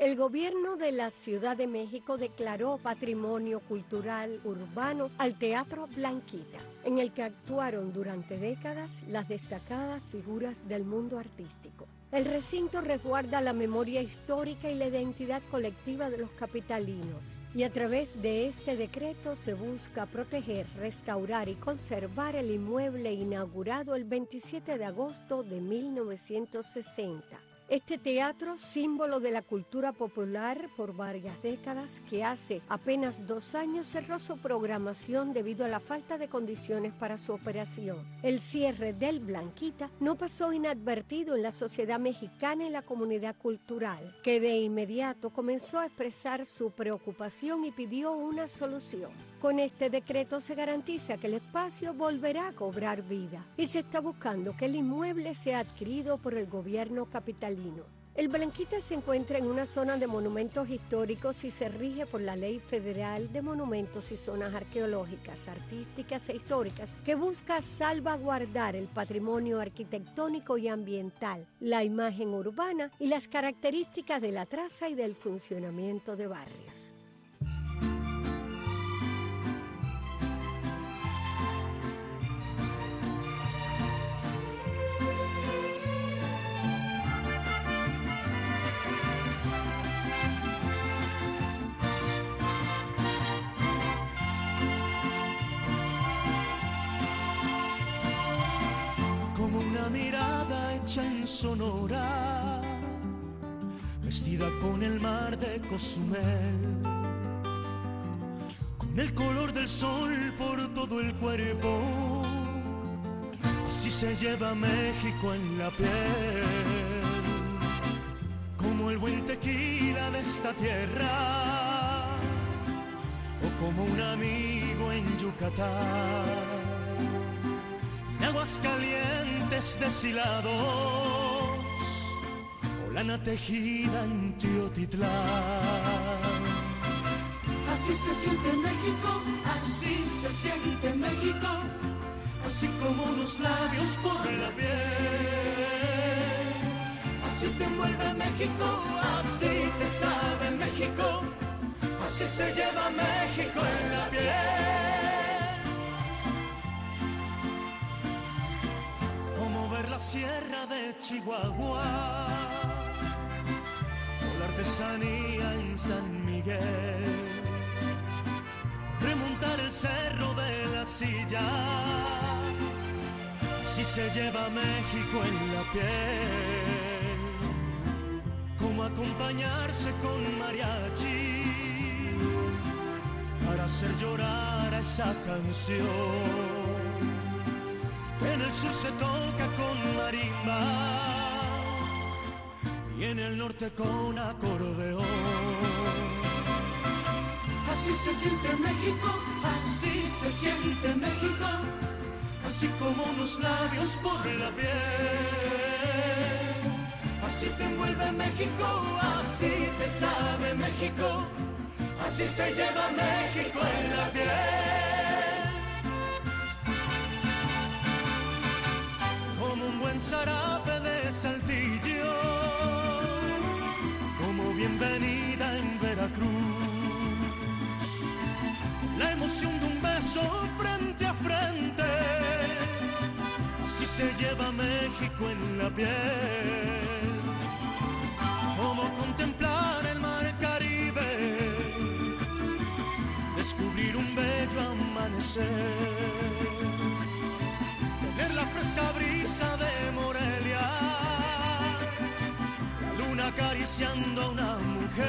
El gobierno de la Ciudad de México declaró Patrimonio Cultural Urbano al Teatro Blanquita, en el que actuaron durante décadas las destacadas figuras del mundo artístico. El recinto resguarda la memoria histórica y la identidad colectiva de los capitalinos, y a través de este decreto se busca proteger, restaurar y conservar el inmueble inaugurado el 27 de agosto de 1960. Este teatro, símbolo de la cultura popular por varias décadas, que hace apenas 2 años cerró su programación debido a la falta de condiciones para su operación. El cierre del Blanquita no pasó inadvertido en la sociedad mexicana y la comunidad cultural, que de inmediato comenzó a expresar su preocupación y pidió una solución. Con este decreto se garantiza que el espacio volverá a cobrar vida y se está buscando que el inmueble sea adquirido por el gobierno capitalino. El Blanquita se encuentra en una zona de monumentos históricos y se rige por la Ley Federal de Monumentos y Zonas Arqueológicas, Artísticas e Históricas, que busca salvaguardar el patrimonio arquitectónico y ambiental, la imagen urbana y las características de la traza y del funcionamiento de barrios. Como una mirada hecha en Sonora, vestida con el mar de Cozumel, con el color del sol por todo el cuerpo, así se lleva México en la piel, como el buen tequila de esta tierra, o como un amigo en Yucatán. Aguas calientes deshilados, o lana tejida en Teotitlán. Así se siente México, así se siente México, así como unos labios por la piel. Así te envuelve México, así te sabe México, así se lleva México en la piel. Ver la sierra de Chihuahua, o la artesanía en San Miguel, remontar el cerro de la Silla, así se lleva México en la piel, como acompañarse con mariachi para hacer llorar a esa canción. En el sur se toca con marimba y en el norte con acordeón. Así se siente México, así se siente México, así como unos labios por la piel. Así te envuelve México, así te sabe México, así se lleva México en la piel. Como un buen zarape de Saltillo, como bienvenida en Veracruz, la emoción de un beso frente a frente, así se lleva México en la piel. Como contemplar el mar Caribe, descubrir un bello amanecer, la fresca brisa de Morelia, la luna acariciando a una mujer.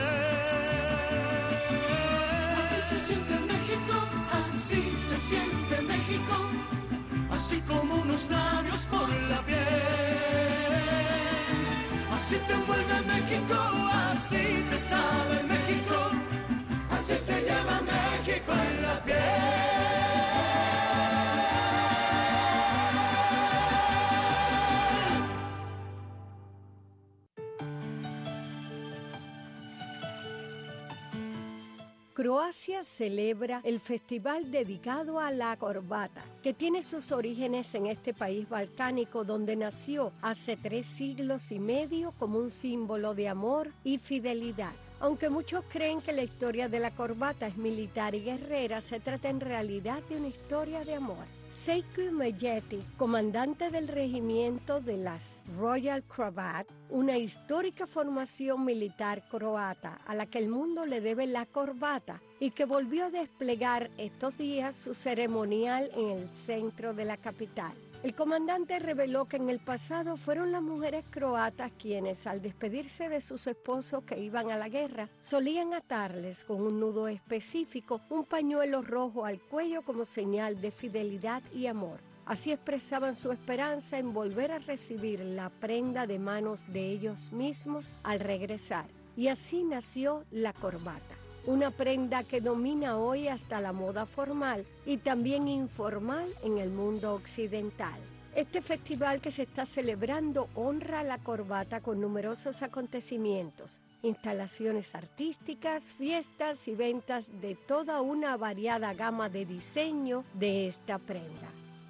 Así se siente México, así se siente México, así como unos labios por la piel. Así te envuelve México, así te sabe México, así se lleva México en la piel. Croacia celebra el festival dedicado a la corbata, que tiene sus orígenes en este país balcánico donde nació hace 3 siglos y medio como un símbolo de amor y fidelidad. Aunque muchos creen que la historia de la corbata es militar y guerrera, se trata en realidad de una historia de amor. Seikku Mejeti, comandante del regimiento de las Royal Cravat, una histórica formación militar croata a la que el mundo le debe la corbata y que volvió a desplegar estos días su ceremonial en el centro de la capital. El comandante reveló que en el pasado fueron las mujeres croatas quienes, al despedirse de sus esposos que iban a la guerra, solían atarles con un nudo específico un pañuelo rojo al cuello como señal de fidelidad y amor. Así expresaban su esperanza en volver a recibir la prenda de manos de ellos mismos al regresar. Y así nació la corbata. Una prenda que domina hoy hasta la moda formal y también informal en el mundo occidental. Este festival que se está celebrando honra la corbata con numerosos acontecimientos, instalaciones artísticas, fiestas y ventas de toda una variada gama de diseño de esta prenda.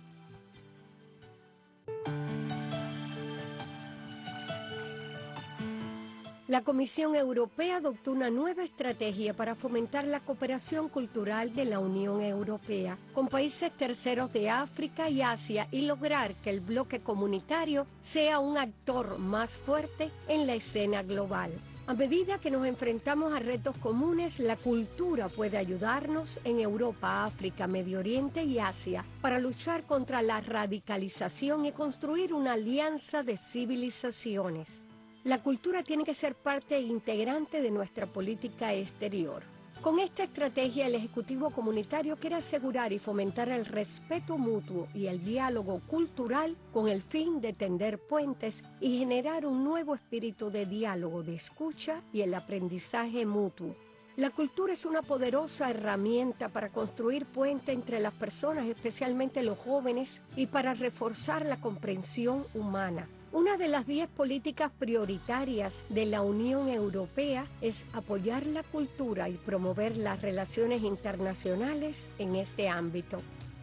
La Comisión Europea adoptó una nueva estrategia para fomentar la cooperación cultural de la Unión Europea con países terceros de África y Asia y lograr que el bloque comunitario sea un actor más fuerte en la escena global. A medida que nos enfrentamos a retos comunes, la cultura puede ayudarnos en Europa, África, Medio Oriente y Asia para luchar contra la radicalización y construir una alianza de civilizaciones. La cultura tiene que ser parte integrante de nuestra política exterior. Con esta estrategia, el Ejecutivo Comunitario quiere asegurar y fomentar el respeto mutuo y el diálogo cultural con el fin de tender puentes y generar un nuevo espíritu de diálogo, de escucha y el aprendizaje mutuo. La cultura es una poderosa herramienta para construir puentes entre las personas, especialmente los jóvenes, y para reforzar la comprensión humana. Una de las 10 políticas prioritarias de la Unión Europea es apoyar la cultura y promover las relaciones internacionales en este ámbito.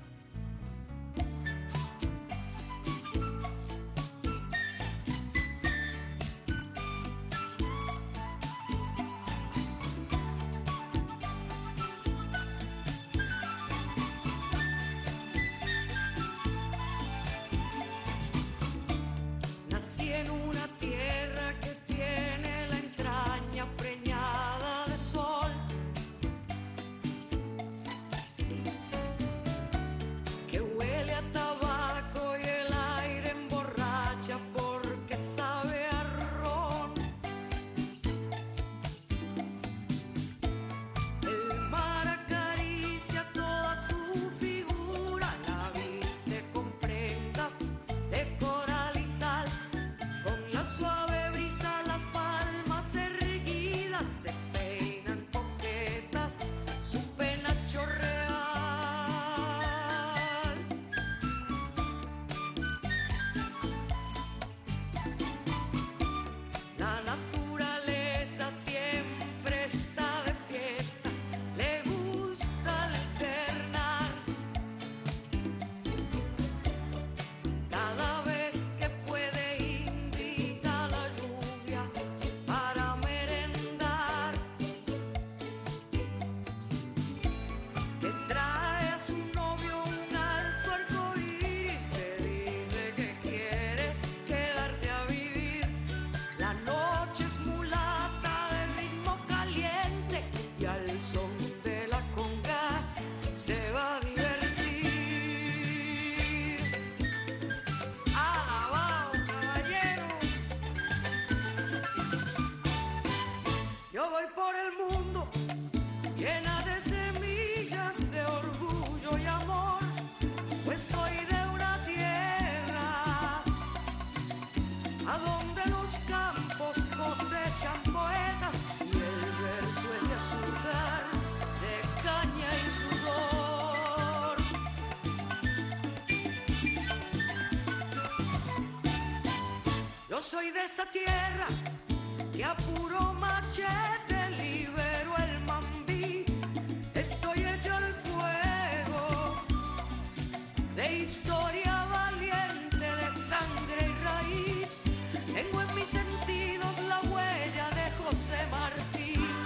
En una tierra que tiene la entraña preñada de sol, que huele a tabaco y el aire emborracha porque sabe a ron. El mar acaricia toda su figura, la viste con prendas de coral y sal. Suave brisa, las palmas erguidas se peinan coquetas, su penacho real. La naturaleza siempre está de fiesta, le gusta alternar. Cada vez que puede invita la lluvia para merendar, que trae a su novio un alto arcoíris, que dice que quiere quedarse a vivir. La noche es mulata de ritmo caliente y al son de la conga se va a divertir. Alabao, caballero. Yo voy por el mundo llena de semillas de orgullo y amor, pues soy de una tierra a donde los campos cosechan poetas y el verso es de azúcar, de caña y sudor. Yo soy de esa tierra que a puro machete libero el mambí. Estoy hecho al fuego de historia valiente, de sangre y raíz. Tengo en mis sentidos la huella de José Martí.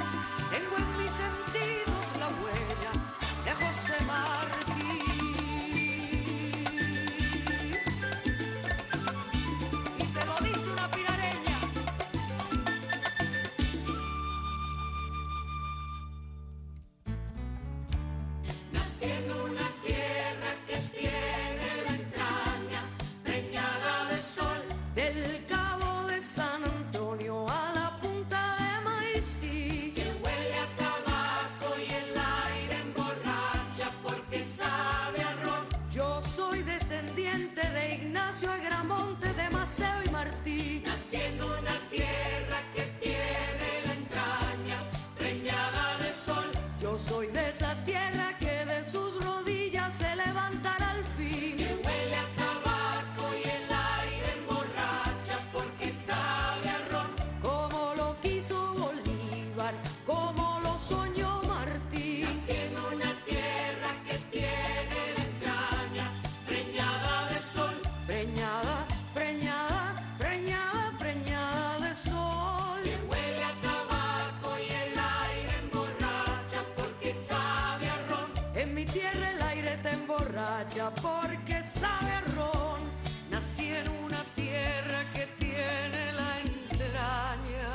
Yo soy de esa tierra que de sus rodillas se levantará al fin. Que huele a tabaco y el aire emborracha porque sabe a ron. Como lo quiso Bolívar, como lo soñó Martín. Nací en una tierra que tiene la entraña preñada de sol. Preñada, preñada, preñada, preñada de sol. Que huele a tabaco y el aire emborracha porque sabe a ron. En mi tierra el aire te emborracha porque sabe a ron. Nací en una tierra que tiene la entraña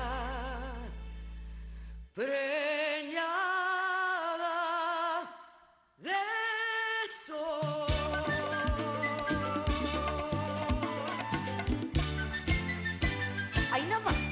preñada de sol. Ahí nada más.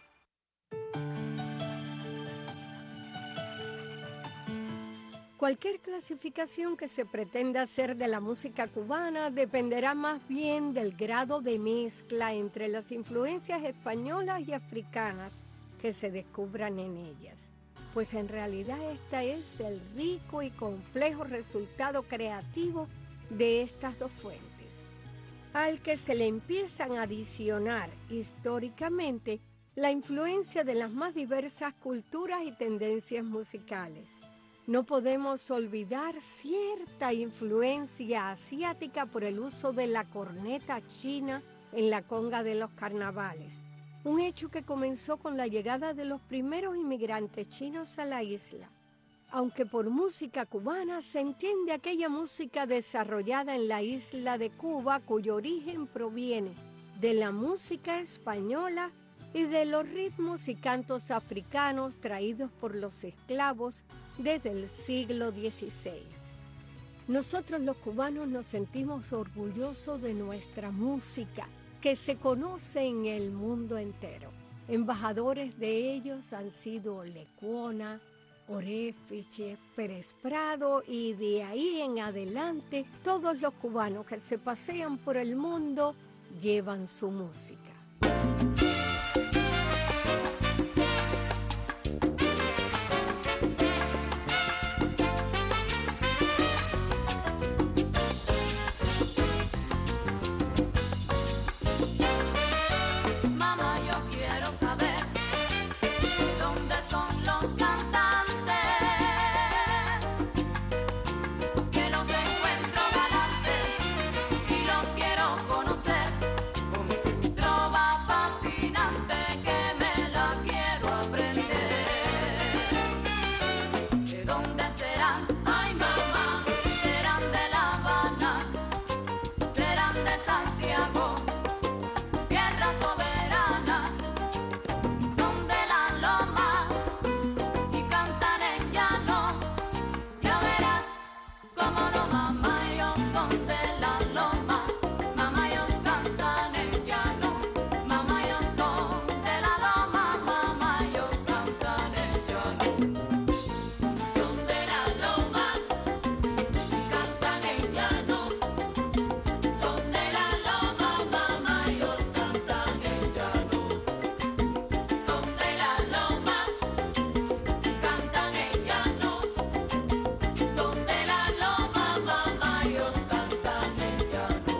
Cualquier clasificación que se pretenda hacer de la música cubana dependerá más bien del grado de mezcla entre las influencias españolas y africanas que se descubran en ellas, pues en realidad esta es el rico y complejo resultado creativo de estas dos fuentes, al que se le empiezan a adicionar históricamente la influencia de las más diversas culturas y tendencias musicales. No podemos olvidar cierta influencia asiática por el uso de la corneta china en la conga de los carnavales, un hecho que comenzó con la llegada de los primeros inmigrantes chinos a la isla. Aunque por música cubana se entiende aquella música desarrollada en la isla de Cuba cuyo origen proviene de la música española y de los ritmos y cantos africanos traídos por los esclavos desde el siglo XVI. Nosotros los cubanos nos sentimos orgullosos de nuestra música, que se conoce en el mundo entero. Embajadores de ellos han sido Lecuona, Orefiche, Pérez Prado y de ahí en adelante todos los cubanos que se pasean por el mundo llevan su música. Mamá, yo quiero saber dónde son los cantantes, que los encuentro galantes y los quiero conocer, con su trova fascinante que me la quiero aprender. ¿De dónde serán? Ay, mamá, serán de La Habana, serán de Santiago, tierra soberana, son de la loma y cantan en llano. Ya verás cómo no, mamá, ellos son de la loma, mamá, ellos cantan en llano, mamá, ellos son de la loma, mamá, ellos cantan en llano. Son de la loma y cantan en llano. Son de la loma, mamá, ellos cantan en llano. Son de la loma y cantan en llano. Son de la loma, mamá, ellos cantan en llano.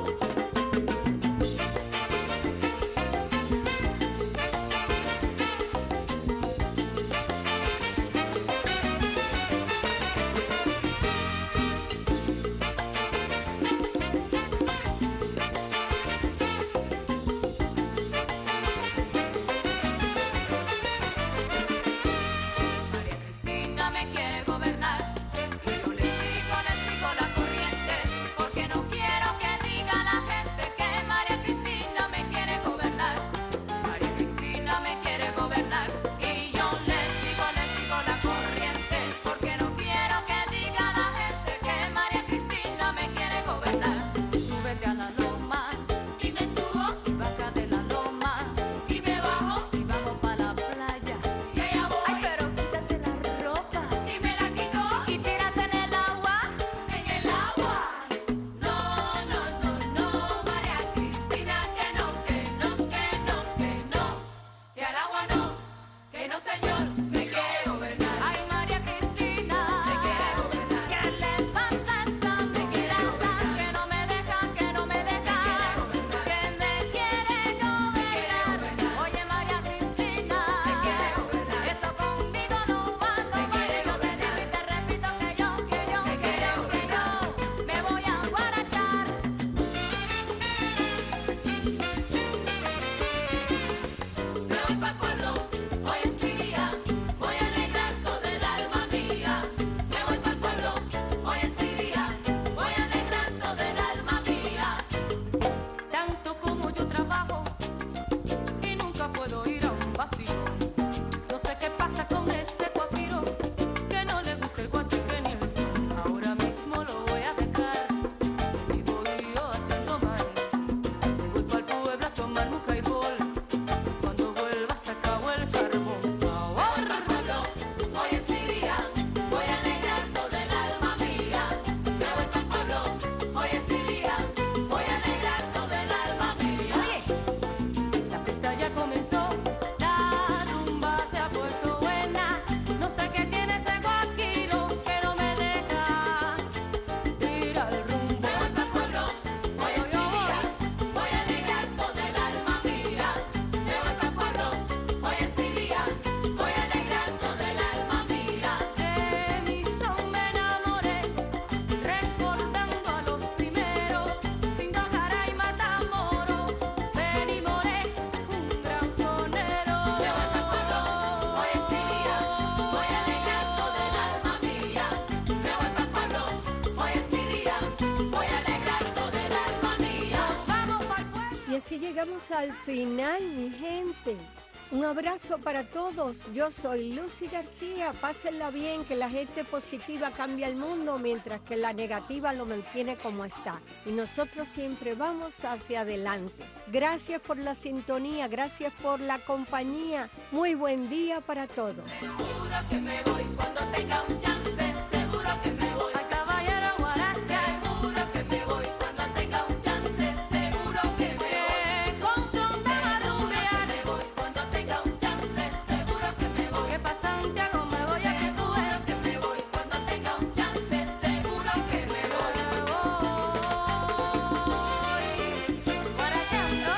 María Cristina me quiere gobernar y yo le sigo la corriente, porque no quiero que diga la gente que María Cristina me quiere gobernar. María Cristina me quiere gobernar y yo le sigo la corriente, porque no quiero que diga la gente que María Cristina me quiere gobernar. Súbete a la loma Y me subo y baja de la loma y me bajo y vamos pa' la playa. y allá Ay, voy pero quítate la ropa y me la llegamos al final, mi gente. Un abrazo para todos. Yo soy Lucy García. Pásenla bien, que la gente positiva cambia el mundo, mientras que la negativa lo mantiene como está. Y nosotros siempre vamos hacia adelante. Gracias por la sintonía, gracias por la compañía. Muy buen día para todos. Seguro que me voy cuando tenga un chance. Seguro que me voy a caballero guarache. Seguro que me voy cuando tenga un chance. Seguro que me voy con son de la rubia. Me voy cuando tenga un chance. Seguro que me voy. Que pa' Santiago me voy a que tú eres. Que me voy cuando tenga un chance. Seguro que me voy. Guarachando.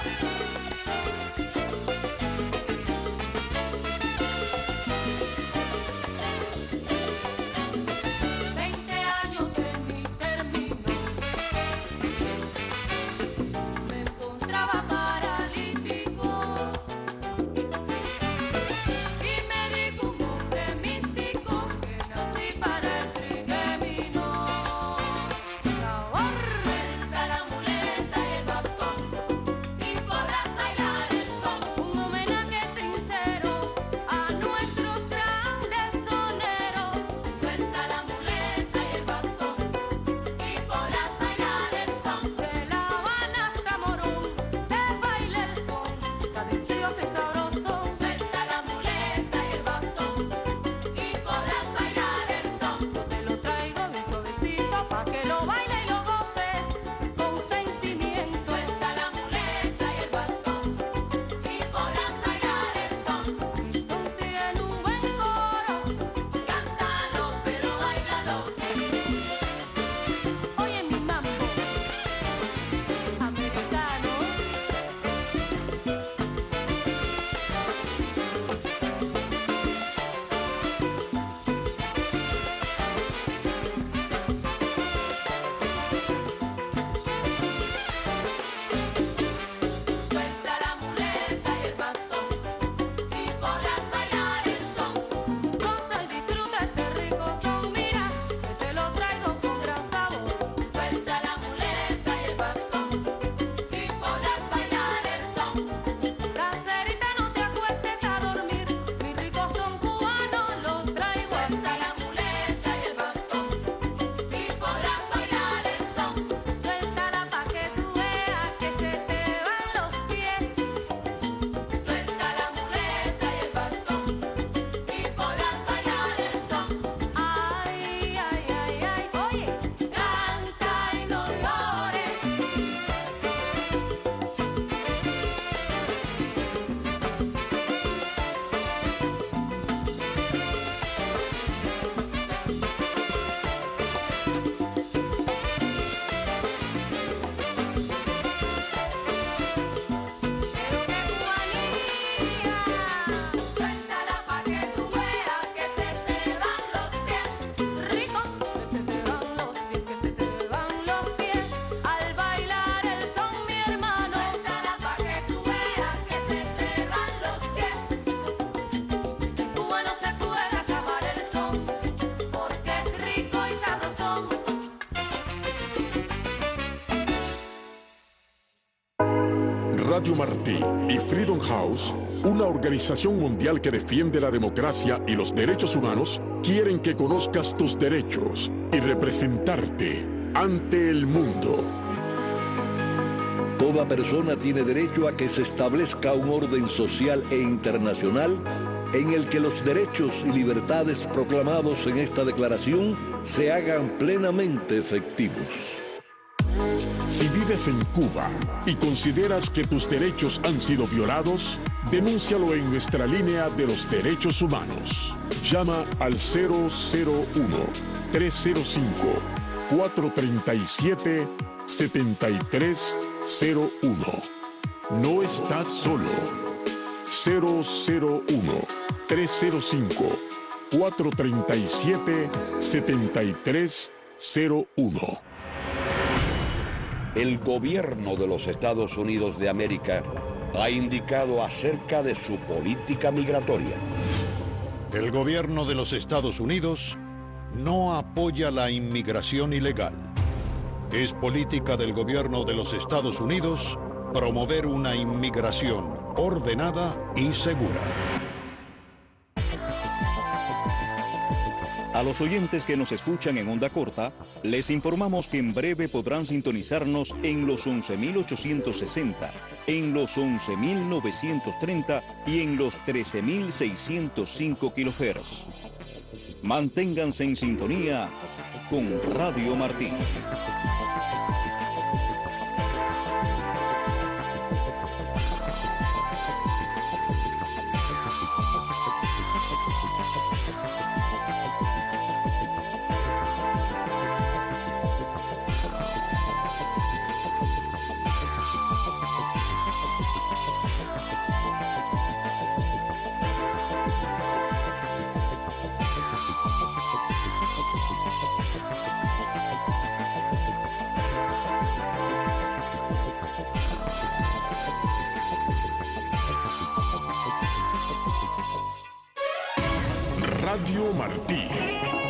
20 años en mi término, me encontraba paralítico y me dijo un hombre místico que nací para el trigemino. Suelta la muleta y el bastón y podrás bailar el son. Un homenaje sincero a nuestros grandes soneros. Suelta la muleta y el bastón y podrás bailar el son. De La Habana hasta Morón se baila el son, cadencioso y sabroso. Suelta la muleta y el bastón y podrás bailar el son. Yo te lo traigo bien suavecito pa' que lo bailes y lo goces con sentimiento. Suelta la muleta y el bastón y podrás bailar el son. Mi son tiene un buen coro, cántalo pero báilalo. Oye mi mambo americano. Suelta la muleta y el bastón y podrás bailar el son. Goza y disfruta este rico son, mira que te lo traigo con gran sabor. Suelta la muleta y el bastón y podrás bailar el son. Caserita, no te acuestes a dormir, mi rico son cubano los traigo. Suelta la muleta y el bastón y podrás bailar el son. Suéltala pa' que tú veas que se te van los pies. Suelta la muleta y el bastón y podrás bailar el son. Ay, ay, ay, ay, oye, canta y no llores. Pero qué cubanía. Suéltala pa' que tú veas que se te van los pies. Rico, que se te van los pies, que se te van los pies. Al bailar el son, mi hermano. Suéltala pa' que tú veas que se te van los pies. El cubano se puede acabar el son, porque es rico y sabrosón. Radio Martí y Freedom House, una organización mundial que defiende la democracia y los derechos humanos, quieren que conozcas tus derechos y representarte ante el mundo. Toda persona tiene derecho a que se establezca un orden social e internacional en el que los derechos y libertades proclamados en esta declaración se hagan plenamente efectivos. Si vives en Cuba y consideras que tus derechos han sido violados, denúncialo en nuestra línea de los derechos humanos. Llama al 001-305-437-7301. No estás solo. 001-305-437-7301. El gobierno de los Estados Unidos de América ha indicado acerca de su política migratoria. El gobierno de los Estados Unidos no apoya la inmigración ilegal. Es política del gobierno de los Estados Unidos promover una inmigración ordenada y segura. A los oyentes que nos escuchan en onda corta, les informamos que en breve podrán sintonizarnos en los 11.860, en los 11.930 y en los 13.605 kHz. Manténganse en sintonía con Radio Martí. Radio Martí.